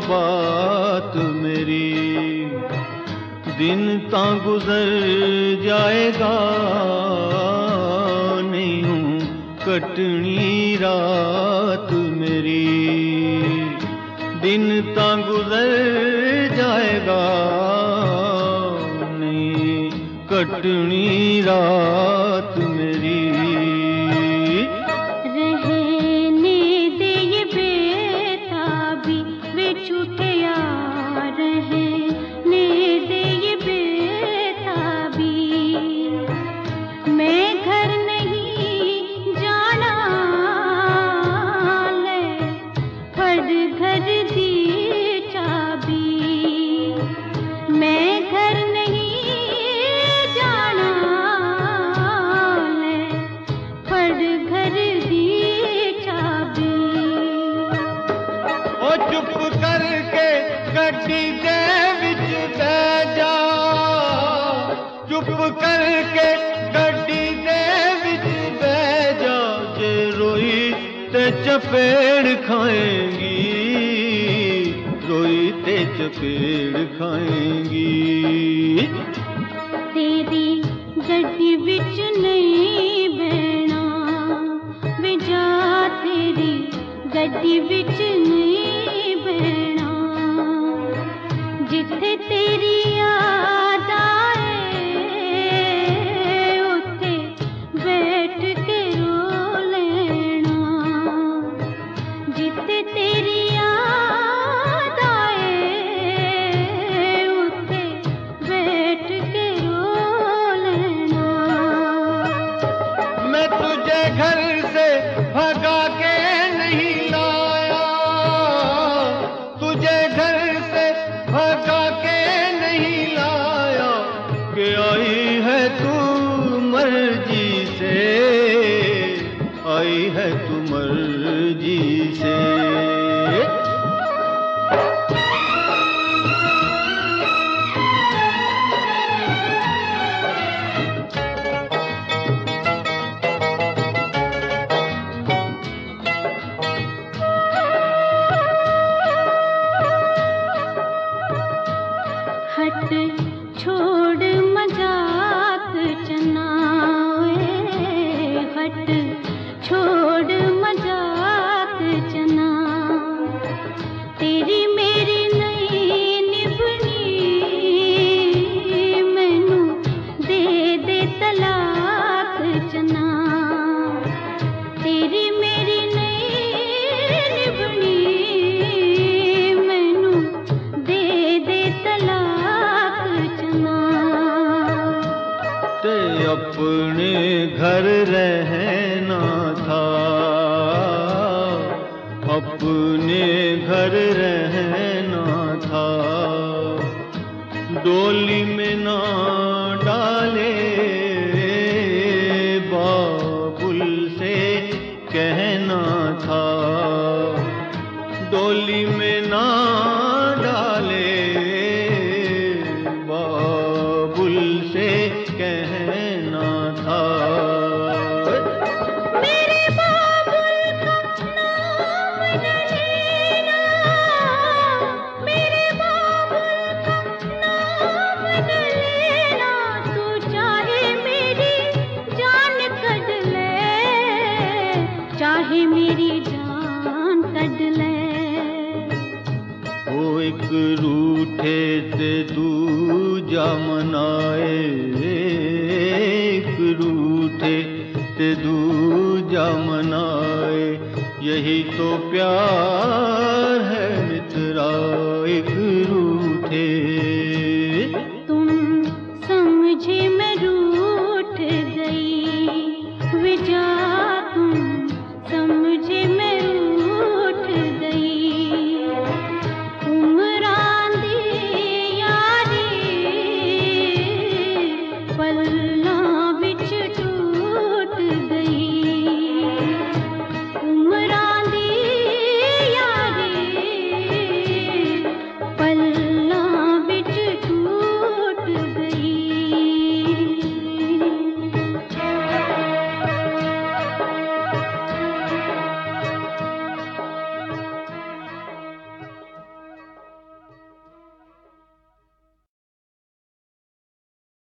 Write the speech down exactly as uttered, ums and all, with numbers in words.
बात मेरी, दिन तां गुजर जाएगा, नहीं हूँ कटनी रात मेरी। दिन तां गुजर जाएगा, नहीं कटनी रात मेरी। रहने दे ये बेताबी वे छूटे यार, रहने दे ये बेताबी। मैं घर नहीं जाना, ले फड़ घर दी चाबी। मैं घर नहीं जाना, ले फड़ घर दी चाबी। ओ चुप करके गड्डी दे विच बह जा, चुप करके गड्डी दे विच बह जा। जे रोई ते चपेड़ खाएंगी, रोई ते चपेड़ खाएंगी। तेरी गड्डी विच नहीं बहना, वे जा तेरी गड्डी विच नहीं बहना। जिथे तेरी याद आए, उथे बैठ के रो लेना। जिथे तेरी याद आए, उथे बैठ के रो लेना। मैं तुझे घर से भगा के नहीं लाया, तुझे घर से भगा के नहीं लाया, कि आई है तू मर्जी से, आई है तू मर्जी से। हट छोड़ मजाक चनाए, हट छोड़ मजाक चना। तेरी मेरी नहीं निभनी, मैनू दे दे तलाक चना। तेरी मेरी नहीं निभनी, मैनू दे दे तलाक चना। ते अपने घर रहना था, अपने घर रहना था। डोली में ना डाले, बाबुल से कहना था। डोली में ना डाले, बाबुल से कहना था। मेरे बाबुल का नाम न लेना, मेरे बाबुल का नाम न लेना। तू चाहे मेरी जान कट ले, चाहे मेरी जान कट ले। वो एक रूठे ते दूजा मनाए, एक रूठे ते दूजा मनाए। यही तो प्यार